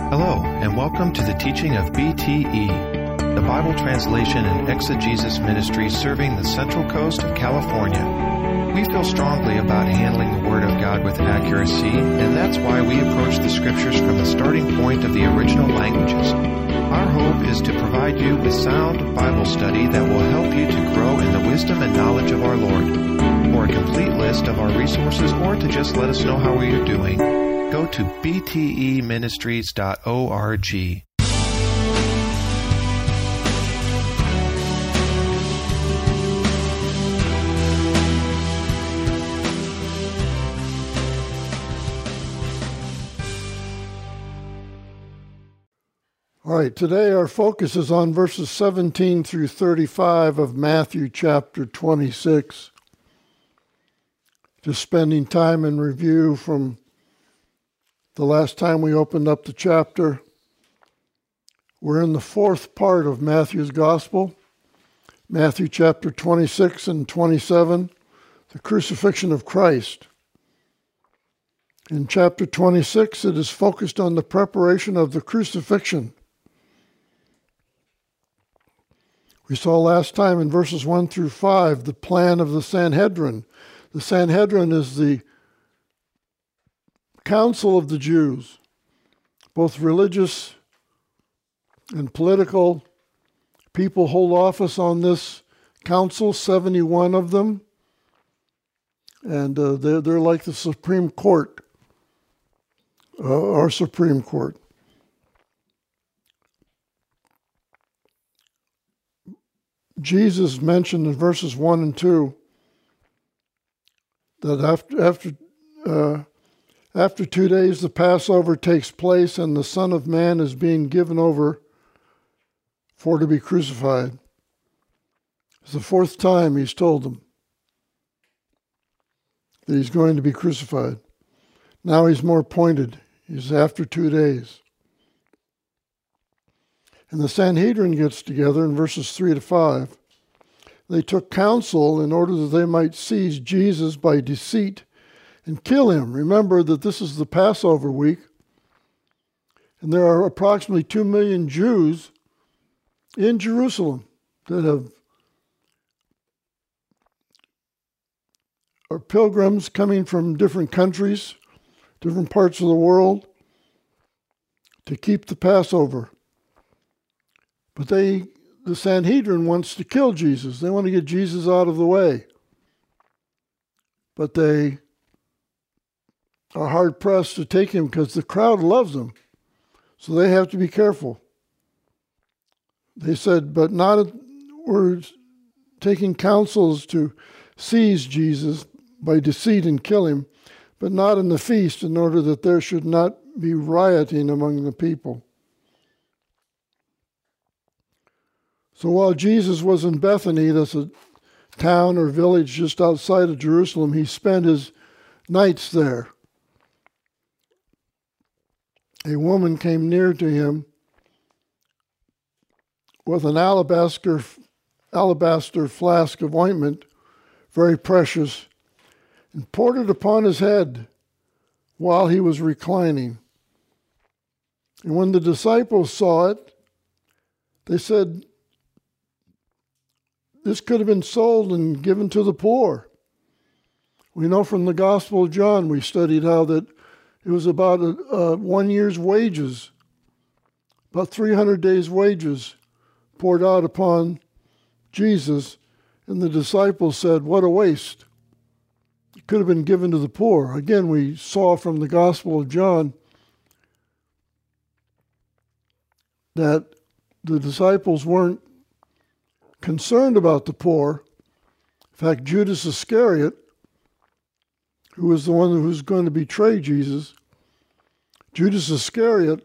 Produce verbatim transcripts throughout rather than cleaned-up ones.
Hello, and welcome to the teaching of B T E, the Bible Translation and Exegesis Ministry serving the Central Coast of California. We feel strongly about handling the Word of God with accuracy, and that's why we approach the Scriptures from the starting point of the original languages. Our hope is to provide you with sound Bible study that will help you to grow in the wisdom and knowledge of our Lord. For a complete list of our resources or to just let us know how we are doing, go to b t e ministries dot org. All right, today our focus is on verses seventeen through thirty-five of Matthew chapter twenty-six. Just spending time in review from the last time we opened up the chapter. We're in the fourth part of Matthew's Gospel, Matthew chapter twenty-six and twenty-seven, the crucifixion of Christ. In chapter twenty-six, it is focused on the preparation of the crucifixion. We saw last time in verses one through five the plan of the Sanhedrin. The Sanhedrin is the council of the Jews, both religious and political. People hold office on this council, seventy-one of them, and uh, they're, they're like the Supreme Court, uh, our Supreme Court. Jesus mentioned in verses one and two that after after uh, after two days the Passover takes place and the Son of Man is being given over for to be crucified. It's the fourth time he's told them that he's going to be crucified. Now he's more pointed. He's after two days. And the Sanhedrin gets together in verses three to five. They took counsel in order that they might seize Jesus by deceit and kill him. Remember that this is the Passover week, and there are approximately two million Jews in Jerusalem that have are pilgrims coming from different countries, different parts of the world, to keep the Passover. But they, the Sanhedrin wants to kill Jesus. They want to get Jesus out of the way. But they are hard-pressed to take him because the crowd loves him. So they have to be careful. They said, but not, we're taking counsels to seize Jesus by deceit and kill him, but not in the feast, in order that there should not be rioting among the people. So while Jesus was in Bethany, that's a town or village just outside of Jerusalem, he spent his nights there. A woman came near to him with an alabaster, alabaster flask of ointment, very precious, and poured it upon his head while he was reclining. And when the disciples saw it, they said, this could have been sold and given to the poor. We know from the Gospel of John, we studied how that it was about a, a one year's wages, about three hundred days' wages poured out upon Jesus. And the disciples said, what a waste. It could have been given to the poor. Again, we saw from the Gospel of John that the disciples weren't concerned about the poor. In fact, Judas Iscariot, who was the one who was going to betray Jesus, Judas Iscariot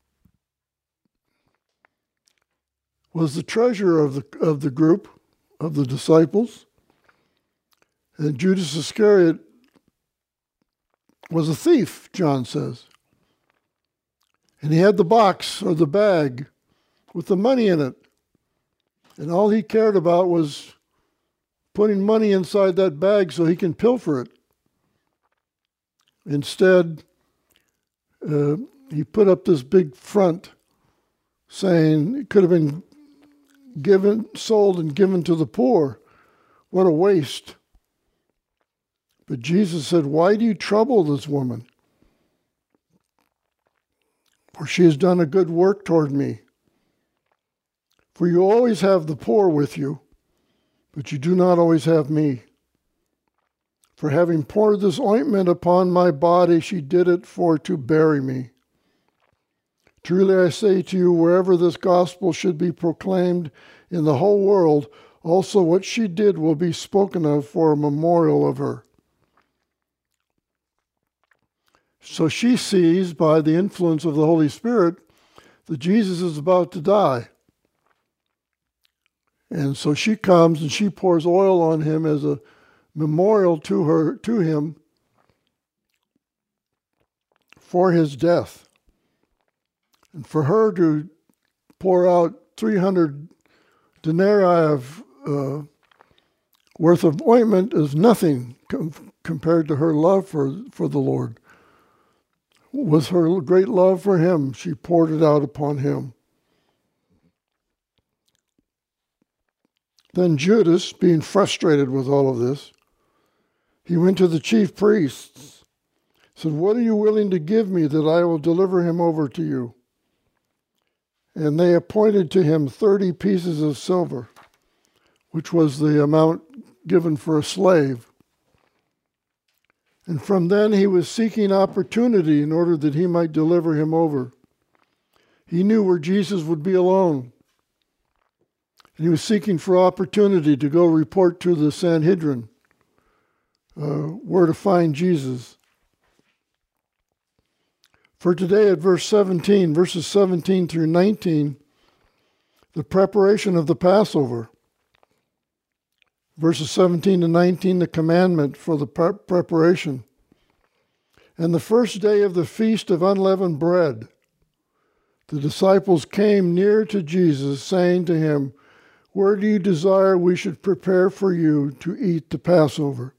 was the treasurer of the of the group of the disciples, and Judas Iscariot was a thief, John says. And he had the box or the bag with the money in it. And all he cared about was putting money inside that bag so he can pilfer it. Instead, uh, he put up this big front saying it could have been given, sold and given to the poor. What a waste. But Jesus said, why do you trouble this woman? For she has done a good work toward me. For you always have the poor with you, but you do not always have me. For having poured this ointment upon my body, she did it for to bury me. Truly I say to you, wherever this gospel should be proclaimed in the whole world, also what she did will be spoken of for a memorial of her. So she sees, by the influence of the Holy Spirit, that Jesus is about to die. And so she comes and she pours oil on him as a memorial to her, to him for his death. And for her to pour out three hundred denarii of uh, worth of ointment is nothing com- compared to her love for, for the Lord. With her great love for him, she poured it out upon him. Then Judas, being frustrated with all of this, he went to the chief priests, said, what are you willing to give me that I will deliver him over to you? And they appointed to him thirty pieces of silver, which was the amount given for a slave. And from then he was seeking opportunity in order that he might deliver him over. He knew where Jesus would be alone. And he was seeking for opportunity to go report to the Sanhedrin uh, where to find Jesus. For today at verse seventeen, verses seventeen through nineteen, the preparation of the Passover. Verses seventeen to nineteen, the commandment for the pre- preparation. And the first day of the feast of unleavened bread, the disciples came near to Jesus, saying to him, where do you desire we should prepare for you to eat the Passover?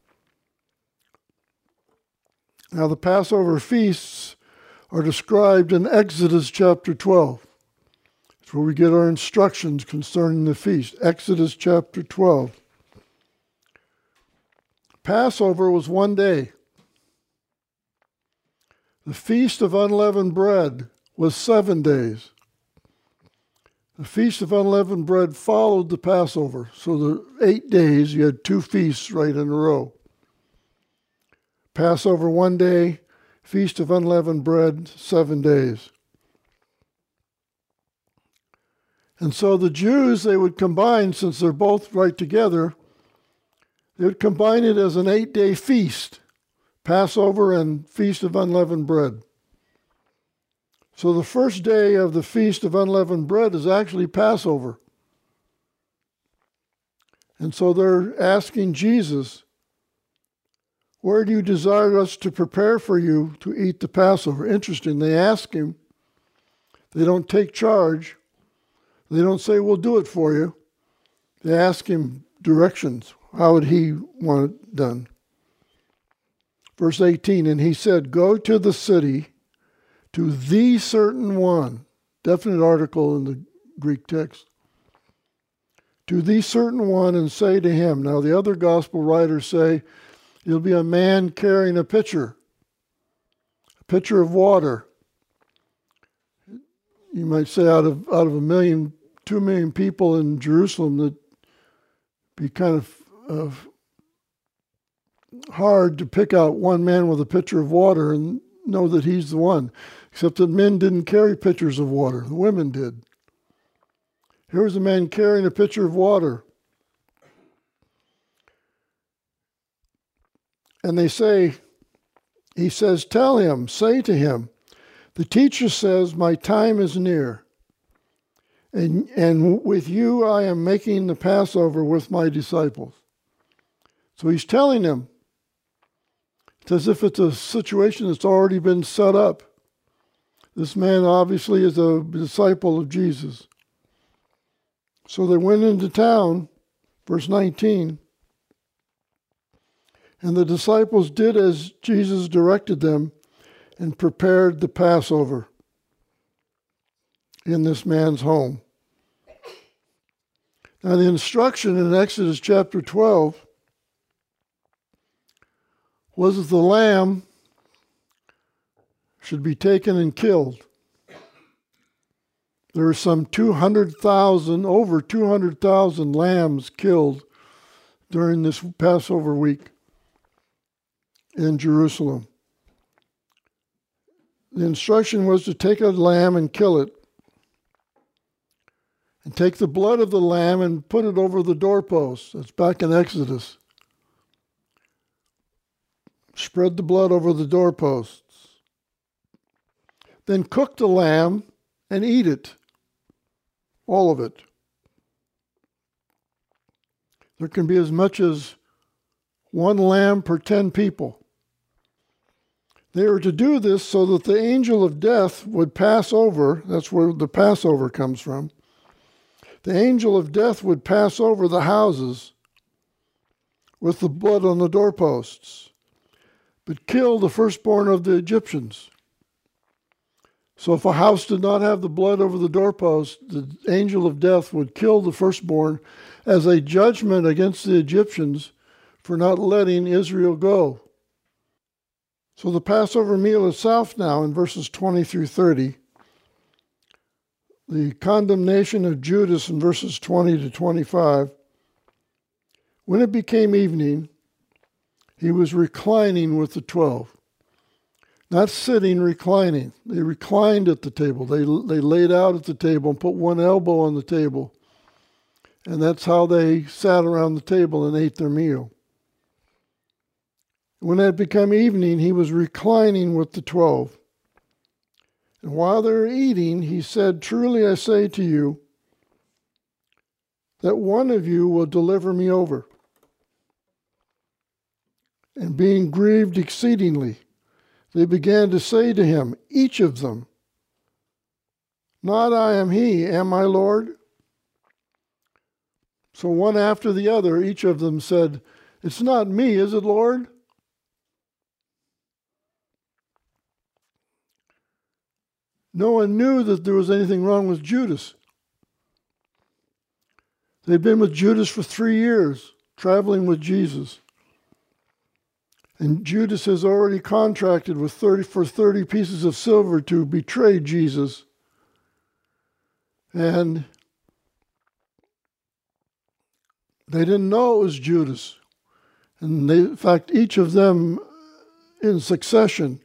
Now the Passover feasts are described in Exodus chapter twelve. That's where we get our instructions concerning the feast. Exodus chapter twelve. Passover was one day. The Feast of Unleavened Bread was seven days. The Feast of Unleavened Bread followed the Passover. So the eight days, you had two feasts right in a row. Passover one day, Feast of Unleavened Bread seven days. And so the Jews, they would combine, since they're both right together, they would combine it as an eight-day feast, Passover and Feast of Unleavened Bread. So the first day of the Feast of Unleavened Bread is actually Passover. And so they're asking Jesus, where do you desire us to prepare for you to eat the Passover? Interesting, they ask him. They don't take charge. They don't say, we'll do it for you. They ask him directions. How would he want it done? Verse eighteen, and he said, go to the city, to the certain one, definite article in the Greek text, to the certain one and say to him. Now the other gospel writers say, it'll be a man carrying a pitcher, a pitcher of water. You might say out of out of a million, two million people in Jerusalem, that'd be kind of uh, hard to pick out one man with a pitcher of water and know that he's the one. Except that men didn't carry pitchers of water. The women did. Here was a man carrying a pitcher of water. And they say, he says, tell him, say to him, the teacher says, my time is near. And, and with you I am making the Passover with my disciples. So he's telling them. It's as if it's a situation that's already been set up. This man obviously is a disciple of Jesus. So they went into town, verse nineteen, and the disciples did as Jesus directed them, and prepared the Passover in this man's home. Now, the instruction in Exodus chapter twelve was that the lamb should be taken and killed. There were some two hundred thousand, over two hundred thousand lambs killed during this Passover week in Jerusalem. The instruction was to take a lamb and kill it, and take the blood of the lamb and put it over the doorposts. That's back in Exodus. Spread the blood over the doorposts. Then cook the lamb and eat it, all of it. There can be as much as one lamb per ten people. They were to do this so that the angel of death would pass over. That's where the Passover comes from. The angel of death would pass over the houses with the blood on the doorposts, but kill the firstborn of the Egyptians. So if a house did not have the blood over the doorpost, the angel of death would kill the firstborn as a judgment against the Egyptians for not letting Israel go. So the Passover meal itself now in verses twenty through thirty, the condemnation of Judas in verses twenty to twenty-five, when it became evening, he was reclining with the twelve. Not sitting, reclining. They reclined at the table. They, they laid out at the table and put one elbow on the table. And that's how they sat around the table and ate their meal. When it had become evening, he was reclining with the twelve. And while they were eating, he said, "Truly I say to you, that one of you will deliver me over." And being grieved exceedingly, they began to say to him, each of them, "Not I am he, am I, Lord?" So one after the other, each of them said, "It's not me, is it, Lord?" No one knew that there was anything wrong with Judas. They'd been with Judas for three years, traveling with Jesus. And Judas has already contracted with thirty for thirty pieces of silver to betray Jesus. And they didn't know it was Judas. And they, in fact, each of them in succession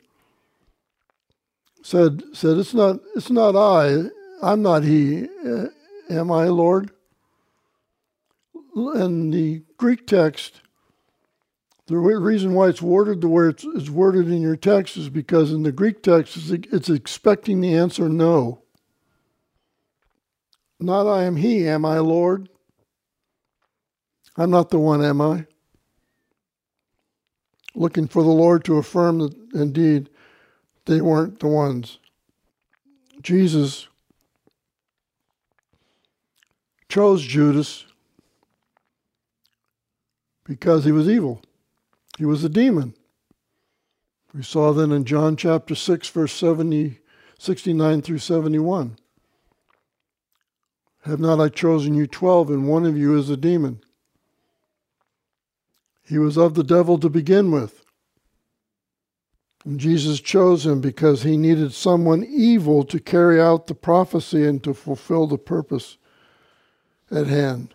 said, said, it's not, it's not I, I'm not he, uh, am I, Lord? And the Greek text, the reason why it's worded the way it's, it's worded in your text is because in the Greek text, it's, it's expecting the answer no. Not I am he, am I, Lord? I'm not the one, am I? Looking for the Lord to affirm that indeed they weren't the ones. Jesus chose Judas because he was evil. He was a demon. We saw that in John chapter six, verse seventy, sixty-nine through seventy-one. Have not I chosen you twelve, and one of you is a demon? He was of the devil to begin with. And Jesus chose him because he needed someone evil to carry out the prophecy and to fulfill the purpose at hand.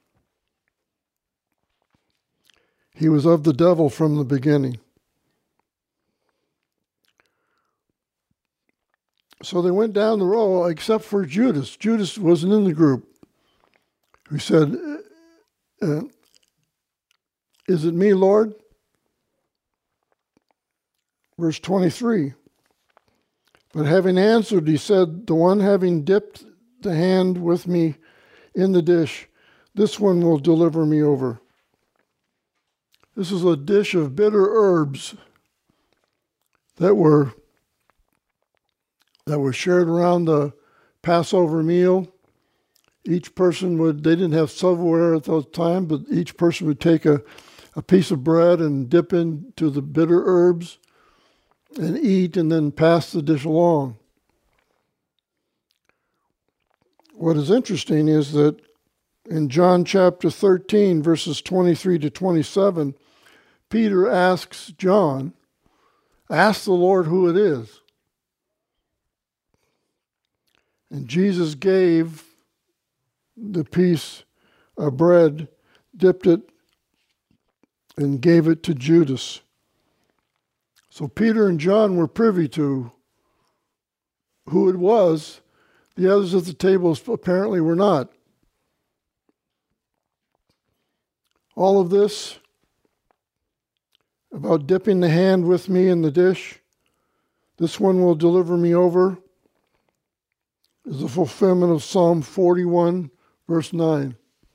He was of the devil from the beginning. So they went down the row, except for Judas. Judas wasn't in the group. He said, uh, "Is it me, Lord?" Verse twenty-three. But having answered, he said, "The one having dipped the hand with me in the dish, this one will deliver me over." This is a dish of bitter herbs that were that were shared around the Passover meal. Each person would, they didn't have silverware at that time, but each person would take a, a piece of bread and dip into the bitter herbs and eat and then pass the dish along. What is interesting is that in John chapter thirteen, verses twenty-three to twenty-seven, Peter asks John, ask the Lord who it is. And Jesus gave the piece of bread, dipped it, and gave it to Judas. So Peter and John were privy to who it was. The others at the table apparently were not. All of this about dipping the hand with me in the dish, this one will deliver me over, is the fulfillment of Psalm forty-one, verse nine.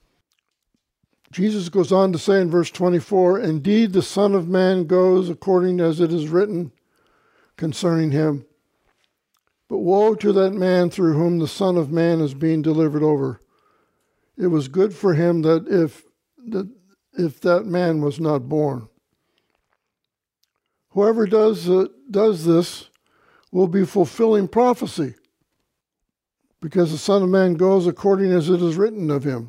Jesus goes on to say in verse twenty-four, indeed the Son of Man goes according as it is written concerning him. But woe to that man through whom the Son of Man is being delivered over. It was good for him that if that, if that man was not born. Whoever does, uh, does this will be fulfilling prophecy, because the Son of Man goes according as it is written of him.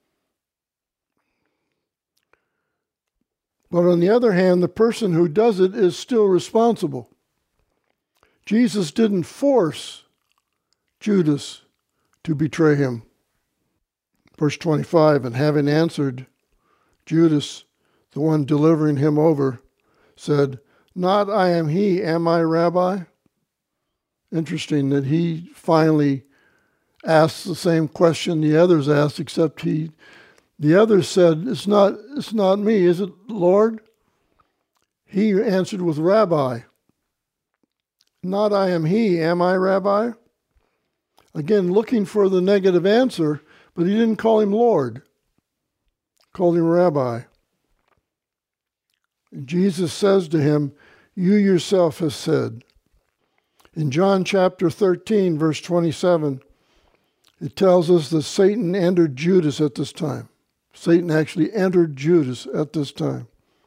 But on the other hand, the person who does it is still responsible. Jesus didn't force Judas to betray him. Verse twenty-five, and having answered, Judas, the one delivering him over, said, not I am he, am I, Rabbi? Interesting that he finally asked the same question the others asked, except he, the others said, it's not, it's not me, is it, Lord? He answered with Rabbi. Not I am he, am I, Rabbi? Again, looking for the negative answer, but he didn't call him Lord. Called him Rabbi. And Jesus says to him, you yourself have said. In John chapter thirteen, verse twenty-seven, it tells us that Satan entered Judas at this time. Satan actually entered Judas at this time.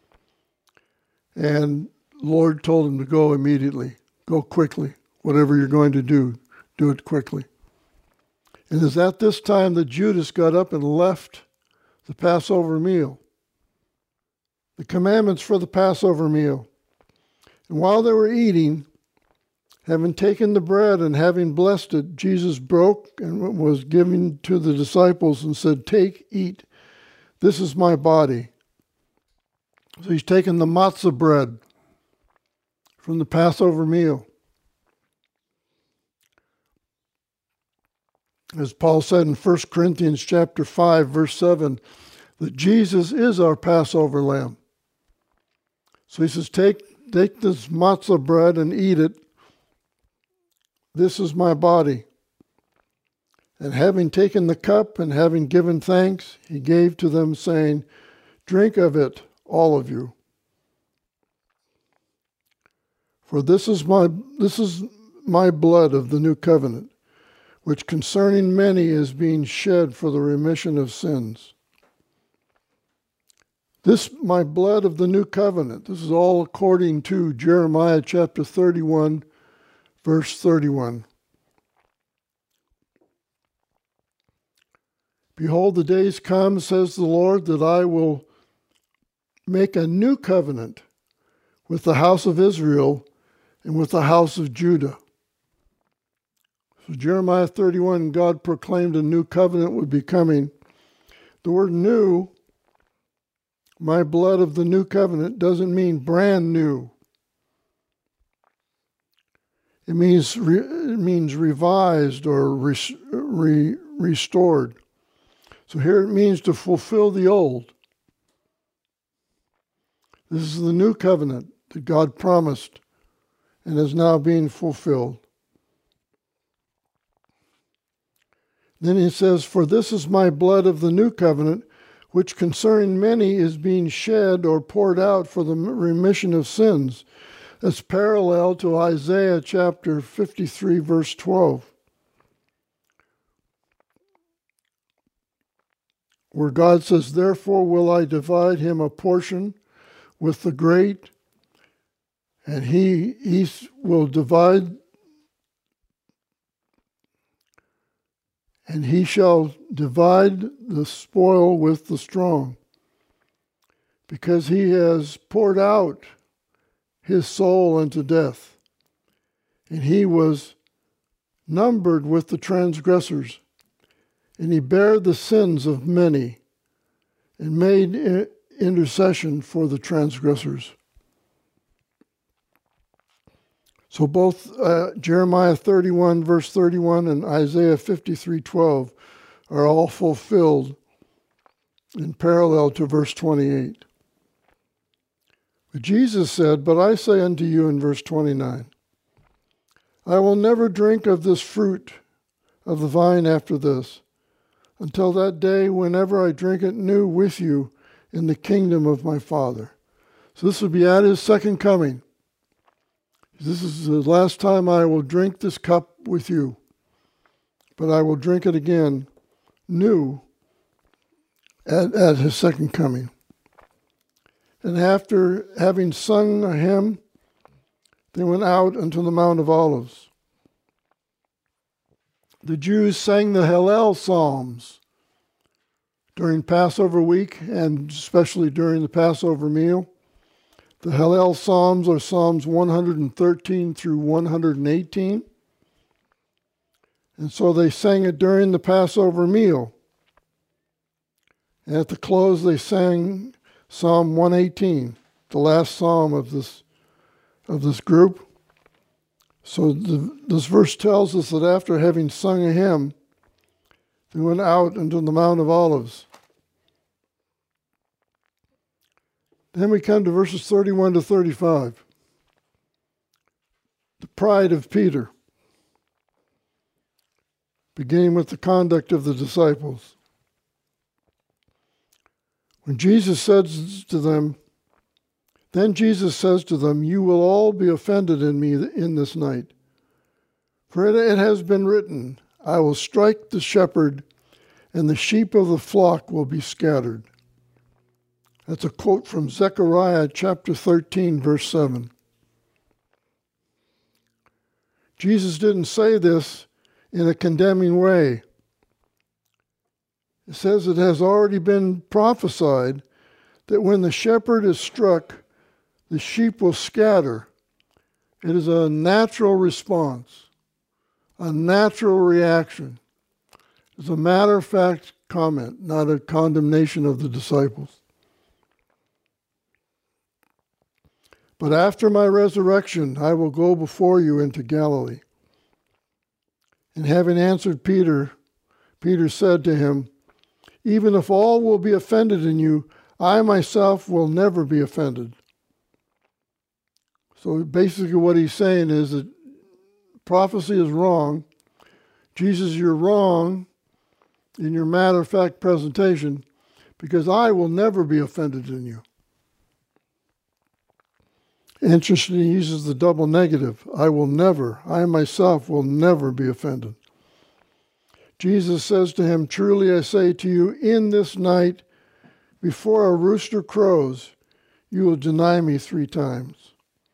And the Lord told him to go immediately. Go quickly. Whatever you're going to do, do it quickly. And it's at this time that Judas got up and left the Passover meal. The commandments for the Passover meal. And while they were eating, having taken the bread and having blessed it, Jesus broke and was given to the disciples and said, take, eat. This is my body. So he's taken the matzah bread from the Passover meal. As Paul said in First Corinthians chapter five, verse seven, that Jesus is our Passover lamb. So he says, take, take this matzah bread and eat it. This is my body. And having taken the cup and having given thanks, he gave to them, saying, drink of it, all of you. For this is my this is my blood of the new covenant, which concerning many is being shed for the remission of sins. This my blood of the new covenant. This is all according to Jeremiah chapter thirty-one, verse thirty-one. Behold, the days come, says the Lord, that I will make a new covenant with the house of Israel and with the house of Judah. So Jeremiah thirty-one, God proclaimed a new covenant would be coming. The word new, my blood of the new covenant, doesn't mean brand new. It means re, it means revised or re, re, restored. So here it means to fulfill the old. This is the new covenant that God promised and is now being fulfilled. Then he says, for this is my blood of the new covenant, which concerning many is being shed or poured out for the remission of sins. That's parallel to Isaiah chapter fifty-three, verse twelve, where God says, therefore will I divide him a portion with the great, And he, he will divide, and he shall divide the spoil with the strong, because he has poured out his soul unto death, and he was numbered with the transgressors, and he bare the sins of many, and made intercession for the transgressors. So both uh, Jeremiah thirty-one, verse thirty-one, and Isaiah fifty-three, twelve are all fulfilled in parallel to verse twenty-eight. But Jesus said, "But I say unto you," in verse twenty-nine, "I will never drink of this fruit of the vine after this, until that day whenever I drink it new with you in the kingdom of my Father." So this will be at his second coming. This is the last time I will drink this cup with you, but I will drink it again new at, at his second coming. And after having sung a hymn, they went out unto the Mount of Olives. The Jews sang the Hallel Psalms during Passover week, and especially during the Passover meal. The Hallel Psalms are Psalms one hundred thirteen through one hundred eighteen. And so they sang it during the Passover meal. And at the close they sang Psalm one eighteen, the last psalm of this, of this group. So the, this verse tells us that after having sung a hymn, they went out into the Mount of Olives. Then we come to verses thirty-one to thirty-five. The pride of Peter, beginning with the conduct of the disciples. When Jesus says to them, then Jesus says to them, "You will all be offended in me in this night. For it, it has been written, I will strike the shepherd, and the sheep of the flock will be scattered." That's a quote from Zechariah chapter thirteen, verse seven. Jesus didn't say this in a condemning way. It says it has already been prophesied that when the shepherd is struck, the sheep will scatter. It is a natural response, a natural reaction. It's a matter-of-fact comment, not a condemnation of the disciples. "But after my resurrection, I will go before you into Galilee." And having answered Peter, Peter said to him, "Even if all will be offended in you, I myself will never be offended." So basically what he's saying is that prophecy is wrong. Jesus, you're wrong in your matter-of-fact presentation, because I will never be offended in you. Interesting, he uses the double negative. I will never, I myself will never be offended. Jesus says to him, "Truly I say to you, in this night, before a rooster crows, you will deny me three times."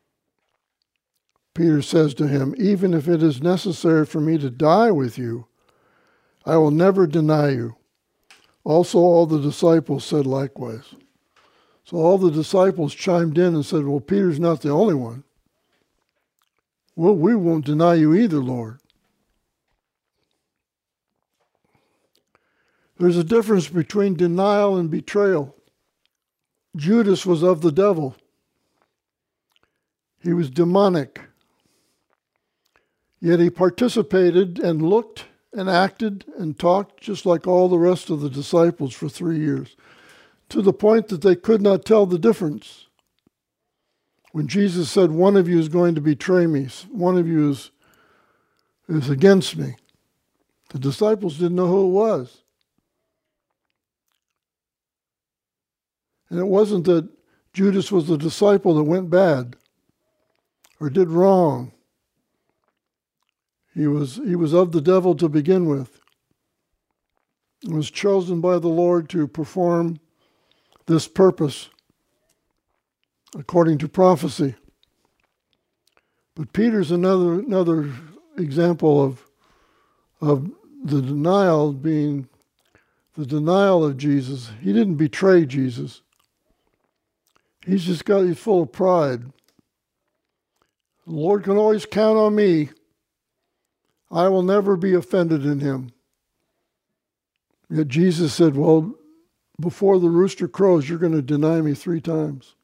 Peter says to him, "Even if it is necessary for me to die with you, I will never deny you." Also all the disciples said likewise. So all the disciples chimed in and said, "Well, Peter's not the only one. Well, we won't deny you either, Lord." There's a difference between denial and betrayal. Judas was of the devil. He was demonic. Yet he participated and looked and acted and talked just like all the rest of the disciples for three years, to the point that they could not tell the difference. When Jesus said, "One of you is going to betray me, one of you is, is against me," the disciples didn't know who it was. And it wasn't that Judas was the disciple that went bad or did wrong. He was, he was of the devil to begin with. He was chosen by the Lord to perform this purpose according to prophecy. But Peter's another another example of of the denial being the denial of Jesus. He didn't betray Jesus. He's just got, he's full of pride. The Lord can always count on me. I will never be offended in him. Yet Jesus said, well, before the rooster crows, you're going to deny me three times.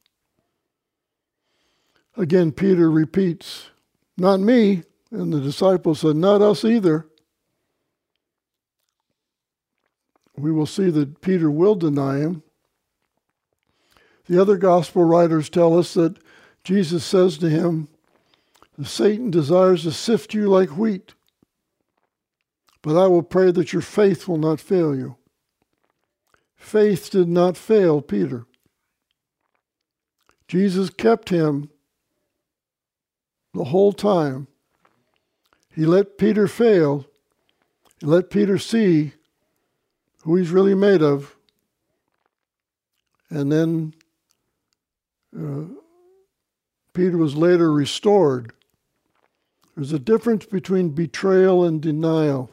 Again, Peter repeats, not me. And the disciples said, not us either. We will see that Peter will deny him. The other gospel writers tell us that Jesus says to him, Satan desires to sift you like wheat, but I will pray that your faith will not fail you. Faith did not fail Peter. Jesus kept him the whole time. He let Peter fail. He let Peter see who he's really made of. And then uh, Peter was later restored. There's a difference between betrayal and denial.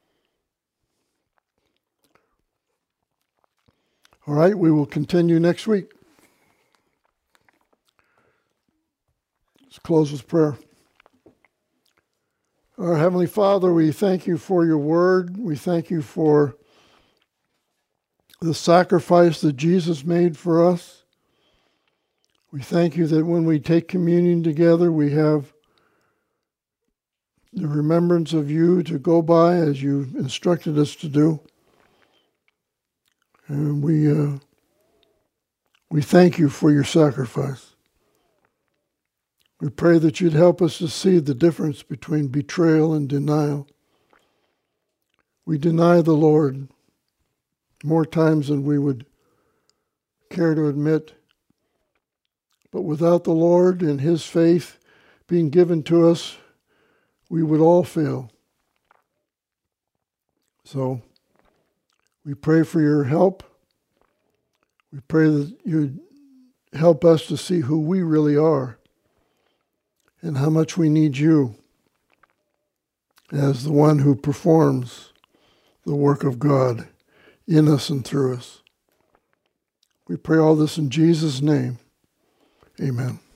All right, we will continue next week. Let's close with prayer. Our Heavenly Father, we thank you for your word. We thank you for the sacrifice that Jesus made for us. We thank you that when we take communion together, we have the remembrance of you to go by as you instructed us to do. And we uh, we thank you for your sacrifice. We pray that you'd help us to see the difference between betrayal and denial. We deny the Lord more times than we would care to admit. But without the Lord and his faith being given to us, we would all fail. So we pray for your help. We pray that you'd help us to see who we really are and how much we need you as the one who performs the work of God in us and through us. We pray all this in Jesus' name. Amen.